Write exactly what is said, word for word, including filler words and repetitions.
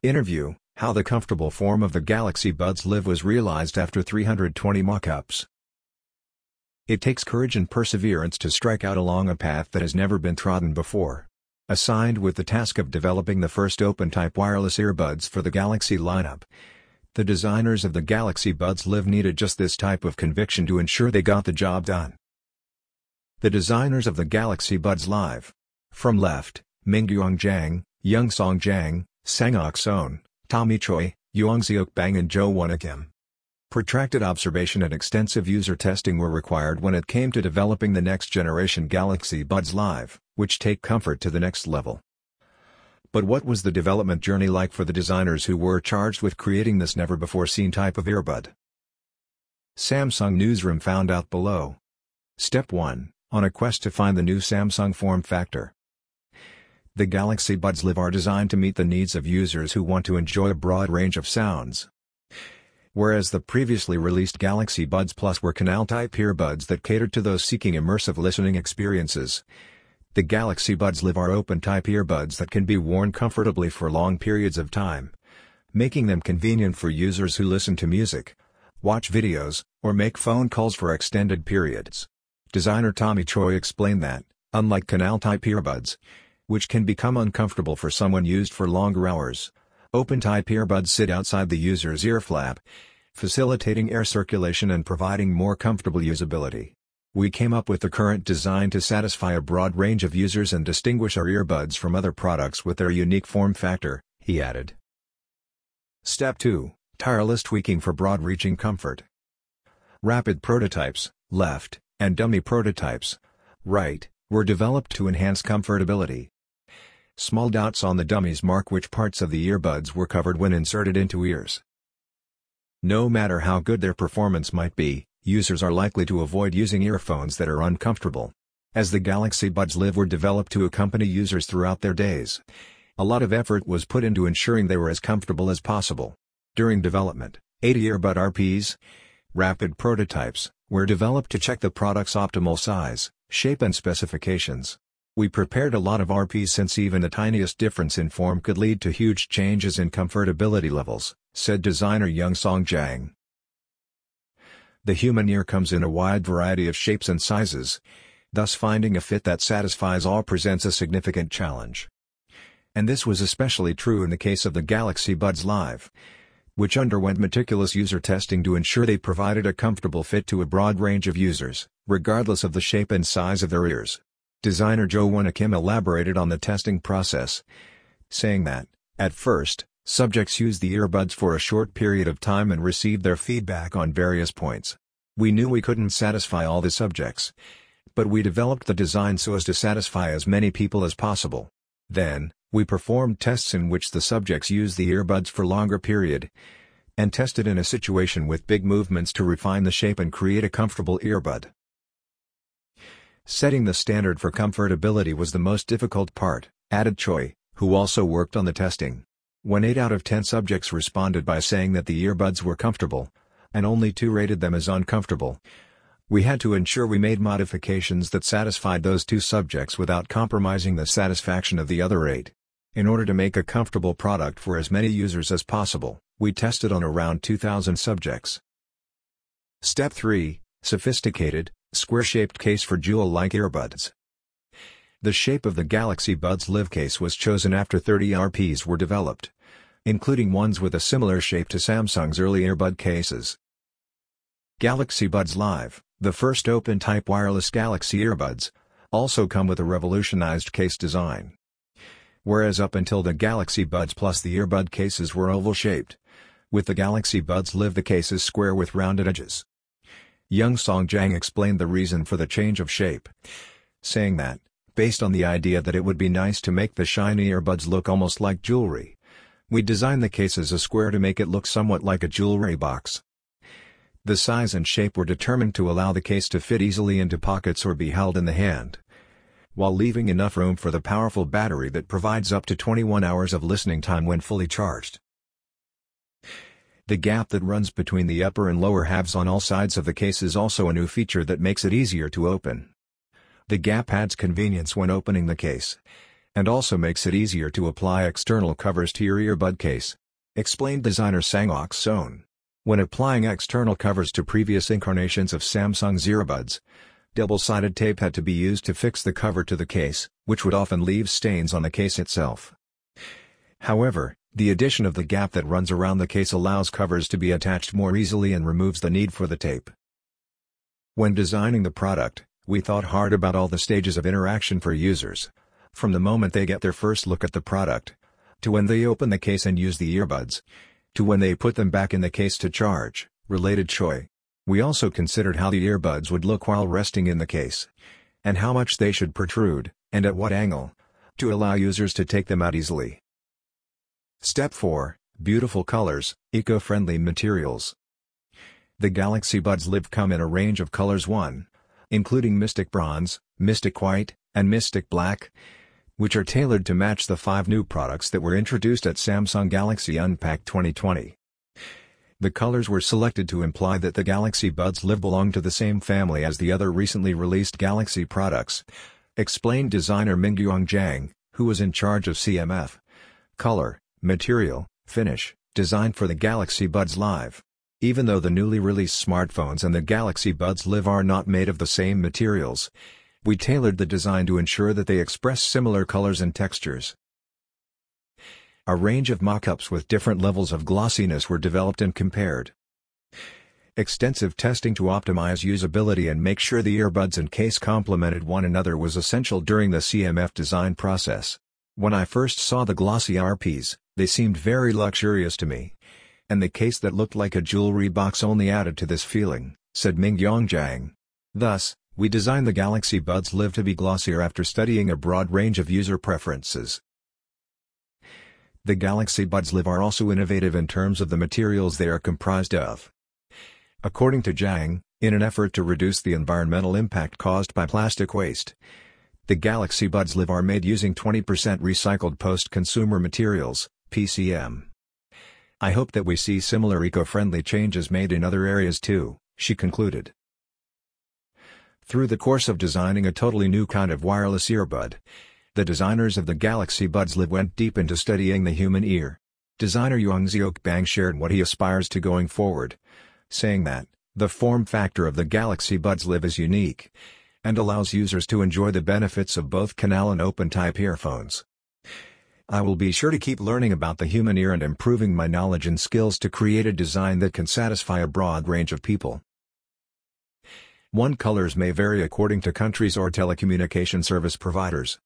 Interview: How the comfortable form of the Galaxy Buds Live was realized after three hundred twenty mock-ups. It takes courage and perseverance to strike out along a path that has never been trodden before. Assigned with the task of developing the first open-type wireless earbuds for the Galaxy lineup, the designers of the Galaxy Buds Live needed just this type of conviction to ensure they got the job done. The designers of the Galaxy Buds Live. From left, Mingguang Zhang, Youngsong Zhang, Sang-ok Son, Tommy Choi, Yuangziok Bang and Jo-won Kim. Protracted observation and extensive user testing were required when it came to developing the next-generation Galaxy Buds Live, which take comfort to the next level. But what was the development journey like for the designers who were charged with creating this never-before-seen type of earbud? Samsung Newsroom found out below. Step one. On a quest to find the new Samsung form factor. The Galaxy Buds Live are designed to meet the needs of users who want to enjoy a broad range of sounds. Whereas the previously released Galaxy Buds Plus were canal-type earbuds that catered to those seeking immersive listening experiences, the Galaxy Buds Live are open-type earbuds that can be worn comfortably for long periods of time, making them convenient for users who listen to music, watch videos, or make phone calls for extended periods. Designer Tommy Choi explained that, unlike canal-type earbuds, which can become uncomfortable for someone used for longer hours, open-type earbuds sit outside the user's ear flap, facilitating air circulation and providing more comfortable usability. We came up with the current design to satisfy a broad range of users and distinguish our earbuds from other products with their unique form factor, he added. Step two. Tireless tweaking for broad-reaching comfort. Rapid prototypes, left, and dummy prototypes, right, were developed to enhance comfortability. Small dots on the dummies mark which parts of the earbuds were covered when inserted into ears. No matter how good their performance might be, users are likely to avoid using earphones that are uncomfortable. As the Galaxy Buds Live were developed to accompany users throughout their days, a lot of effort was put into ensuring they were as comfortable as possible. During development, eighty earbud R Ps, rapid prototypes, were developed to check the product's optimal size, shape and specifications. We prepared a lot of R Ps since even the tiniest difference in form could lead to huge changes in comfortability levels, said designer Youngsong Zhang. The human ear comes in a wide variety of shapes and sizes, thus finding a fit that satisfies all presents a significant challenge. And this was especially true in the case of the Galaxy Buds Live, which underwent meticulous user testing to ensure they provided a comfortable fit to a broad range of users, regardless of the shape and size of their ears. Designer Jo-won Kim elaborated on the testing process, saying that, at first, subjects used the earbuds for a short period of time and received their feedback on various points. We knew we couldn't satisfy all the subjects, but we developed the design so as to satisfy as many people as possible. Then, we performed tests in which the subjects used the earbuds for longer period, and tested in a situation with big movements to refine the shape and create a comfortable earbud. Setting the standard for comfortability was the most difficult part, added Choi, who also worked on the testing. When eight out of ten subjects responded by saying that the earbuds were comfortable, and only two rated them as uncomfortable, we had to ensure we made modifications that satisfied those two subjects without compromising the satisfaction of the other eight. In order to make a comfortable product for as many users as possible, we tested on around two thousand subjects. Step three. Sophisticated, square-shaped case for jewel-like earbuds. The shape of the Galaxy Buds Live case was chosen after thirty R Ps were developed, including ones with a similar shape to Samsung's early earbud cases. Galaxy Buds Live, the first open-type wireless Galaxy earbuds, also come with a revolutionized case design. Whereas up until the Galaxy Buds Plus the earbud cases were oval-shaped, with the Galaxy Buds Live the case is square with rounded edges. Youngsong Zhang explained the reason for the change of shape, saying that, based on the idea that it would be nice to make the shiny earbuds look almost like jewelry, we designed the case as a square to make it look somewhat like a jewelry box. The size and shape were determined to allow the case to fit easily into pockets or be held in the hand, while leaving enough room for the powerful battery that provides up to twenty-one hours of listening time when fully charged. The gap that runs between the upper and lower halves on all sides of the case is also a new feature that makes it easier to open. The gap adds convenience when opening the case, and also makes it easier to apply external covers to your earbud case, explained designer Sang-ok Son. When applying external covers to previous incarnations of Samsung's earbuds, double-sided tape had to be used to fix the cover to the case, which would often leave stains on the case itself. However, the addition of the gap that runs around the case allows covers to be attached more easily and removes the need for the tape. When designing the product, we thought hard about all the stages of interaction for users, from the moment they get their first look at the product, to when they open the case and use the earbuds, to when they put them back in the case to charge, related Choi. We also considered how the earbuds would look while resting in the case, and how much they should protrude, and at what angle, to allow users to take them out easily. Step four. Beautiful colors, eco-friendly materials. The Galaxy Buds Live come in a range of colors one, including Mystic Bronze, Mystic White, and Mystic Black, which are tailored to match the five new products that were introduced at Samsung Galaxy Unpacked twenty twenty. The colors were selected to imply that the Galaxy Buds Live belong to the same family as the other recently released Galaxy products, explained designer Mingyong Jang, who was in charge of C M F, color, material, finish, design for the Galaxy Buds Live. Even though the newly released smartphones and the Galaxy Buds Live are not made of the same materials, we tailored the design to ensure that they express similar colors and textures. A range of mock-ups with different levels of glossiness were developed and compared. Extensive testing to optimize usability and make sure the earbuds and case complemented one another was essential during the C M F design process. When I first saw the glossy R Ps, they seemed very luxurious to me. And the case that looked like a jewelry box only added to this feeling, said Mingyong Jang. Thus, we designed the Galaxy Buds Live to be glossier after studying a broad range of user preferences. The Galaxy Buds Live are also innovative in terms of the materials they are comprised of. According to Jang, in an effort to reduce the environmental impact caused by plastic waste, the Galaxy Buds Live are made using twenty percent recycled post-consumer materials, P C M. I hope that we see similar eco-friendly changes made in other areas too, she concluded. Through the course of designing a totally new kind of wireless earbud, the designers of the Galaxy Buds Live went deep into studying the human ear. Designer Youngseok Bang shared what he aspires to going forward, saying that, the form factor of the Galaxy Buds Live is unique, and allows users to enjoy the benefits of both canal and open-type earphones. I will be sure to keep learning about the human ear and improving my knowledge and skills to create a design that can satisfy a broad range of people. One colors may vary according to countries or telecommunication service providers.